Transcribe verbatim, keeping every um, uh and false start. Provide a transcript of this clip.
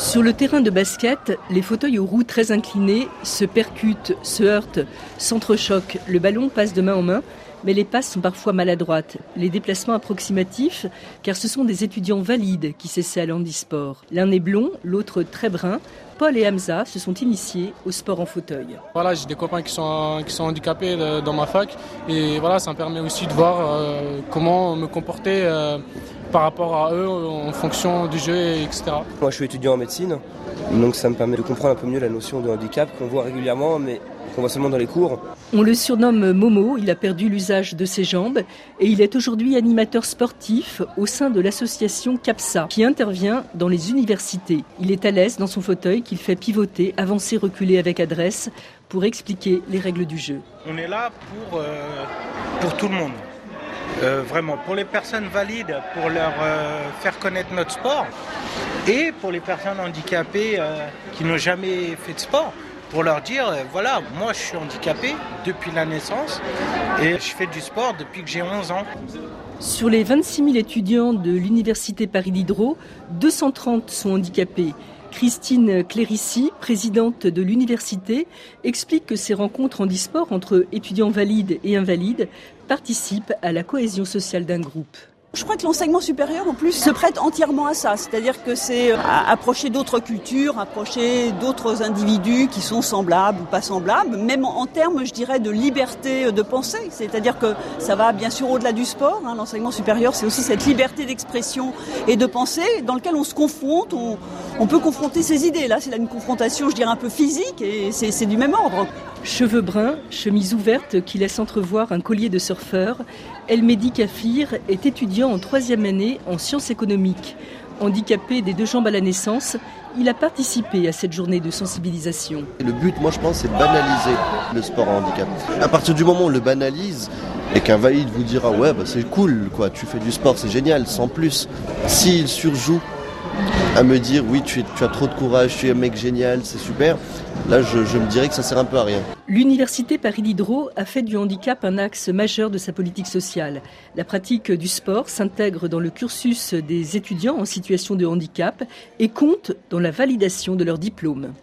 Sur le terrain de basket, les fauteuils aux roues très inclinés se percutent, se heurtent, s'entrechoquent. Le ballon passe de main en main, mais les passes sont parfois maladroites. Les déplacements approximatifs, car ce sont des étudiants valides qui s'essaient à l'handisport. L'un est blond, l'autre très brun. Paul et Hamza se sont initiés au sport en fauteuil. Voilà, j'ai des copains qui sont, qui sont handicapés dans ma fac et voilà, ça me permet aussi de voir euh, comment me comporter euh, par rapport à eux en fonction du jeu, et cetera. Moi je suis étudiant en médecine, donc ça me permet de comprendre un peu mieux la notion de handicap qu'on voit régulièrement, mais qu'on voit seulement dans les cours. On le surnomme Momo, il a perdu l'usage de ses jambes et il est aujourd'hui animateur sportif au sein de l'association CAPSA qui intervient dans les universités. Il est à l'aise dans son fauteuil qu'il fait pivoter, avancer, reculer avec adresse pour expliquer les règles du jeu. On est là pour, euh, pour tout le monde. Euh, vraiment, pour les personnes valides, pour leur euh, faire connaître notre sport et pour les personnes handicapées euh, qui n'ont jamais fait de sport. Pour leur dire, euh, voilà, moi je suis handicapé depuis la naissance et je fais du sport depuis que j'ai onze ans. Sur les vingt-six mille étudiants de l'Université Paris Diderot, deux cent trente sont handicapés. Christine Clérici, présidente de l'université, explique que ces rencontres handisport entre étudiants valides et invalides participent à la cohésion sociale d'un groupe. Je crois que l'enseignement supérieur, en plus, se prête entièrement à ça. C'est-à-dire que c'est approcher d'autres cultures, approcher d'autres individus qui sont semblables ou pas semblables, même en termes, je dirais, de liberté de pensée. C'est-à-dire que ça va bien sûr au-delà du sport. Hein. L'enseignement supérieur, c'est aussi cette liberté d'expression et de pensée dans laquelle on se confronte, on, on peut confronter ses idées. Là, c'est là une confrontation, je dirais, un peu physique et c'est, c'est du même ordre. Cheveux bruns, chemise ouverte qui laisse entrevoir un collier de surfeur, El Mehdi Kafir est étudiant en troisième année en sciences économiques. Handicapé des deux jambes à la naissance, il a participé à cette journée de sensibilisation. Le but, moi je pense, c'est de banaliser le sport en handicap. À partir du moment où on le banalise et qu'un valide vous dira ouais bah c'est cool quoi, tu fais du sport, c'est génial, sans plus. S'il surjoue à me dire oui tu, es, tu as trop de courage, tu es un mec génial, c'est super, là je, je me dirais que ça sert un peu à rien. L'Université Paris Diderot a fait du handicap un axe majeur de sa politique sociale. La pratique du sport s'intègre dans le cursus des étudiants en situation de handicap et compte dans la validation de leur diplôme.